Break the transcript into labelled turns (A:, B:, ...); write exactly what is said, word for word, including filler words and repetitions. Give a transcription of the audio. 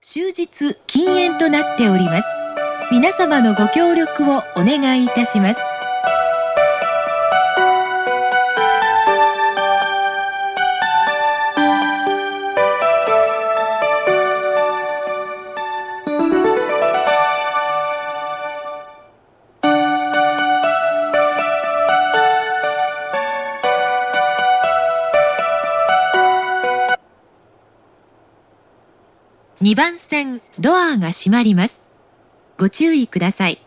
A: 終日禁煙となっております。皆様のご協力をお願いいたします。にばん線、ドアが閉まります。ご注意ください。